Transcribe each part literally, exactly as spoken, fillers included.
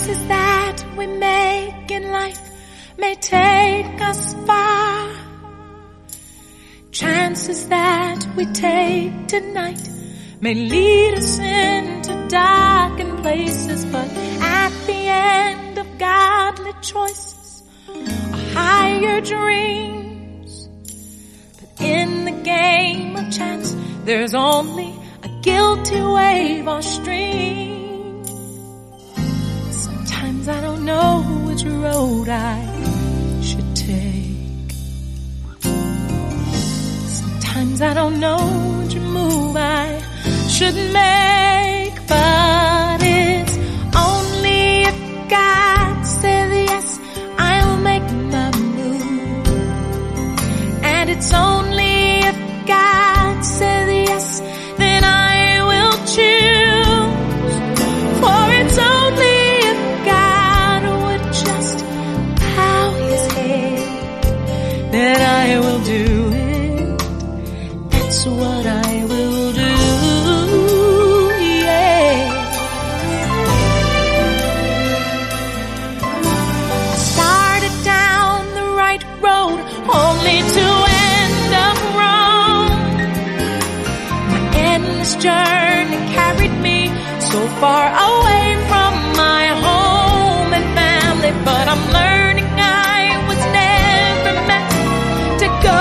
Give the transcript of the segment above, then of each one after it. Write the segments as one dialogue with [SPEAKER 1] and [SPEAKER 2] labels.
[SPEAKER 1] Choices that we make in life may take us far. Chances that we take tonight may lead us into darkened places, but at the end of godly choices are higher dreams. But in the game of chance, there's only a guilty wave or stream. Sometimes I don't know which road I should take. Sometimes I don't know which move I should make, but it's only if God says yes, I'll make my move. And it's only if God says yes, then I will choose. For it's only if God would just bow his head that I will do it. That's what I will do. Only to end up wrong. My endless journey carried me so far away from my home and family, but I'm learning I was never meant to go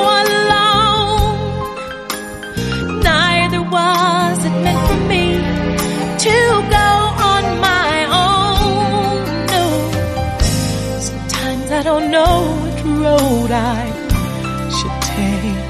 [SPEAKER 1] alone. Neither was it meant for me to go on my own. No, sometimes I don't know road I should take.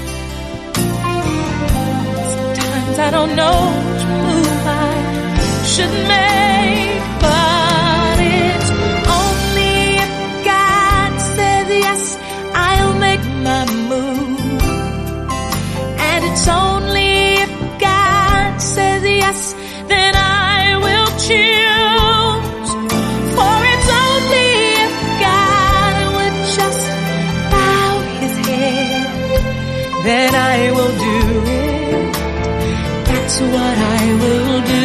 [SPEAKER 1] Sometimes I don't know which move I should make, but it's only if God says yes, I'll make my move. And it's only if God says yes, then I will choose. For it's only if God would just then I will do it. That's what I will do.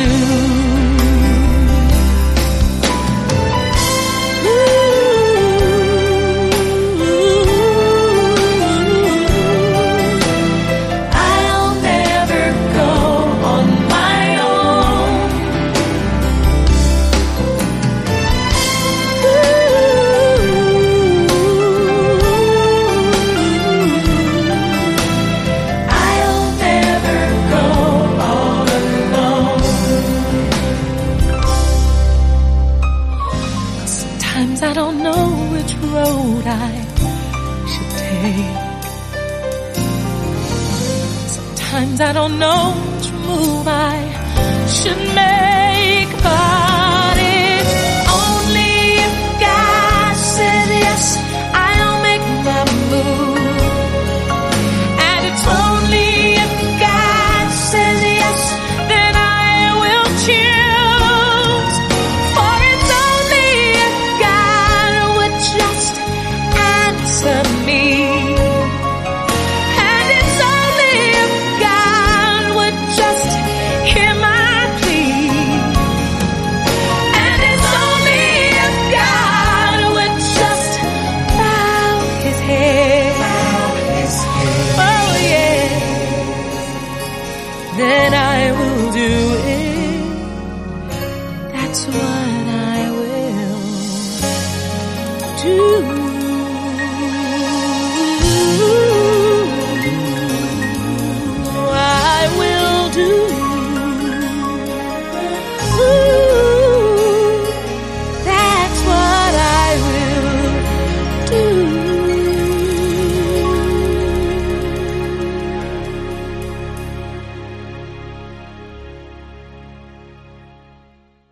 [SPEAKER 1] I'll never go on my own. I don't know which road I should take. Sometimes I don't know which move I should make.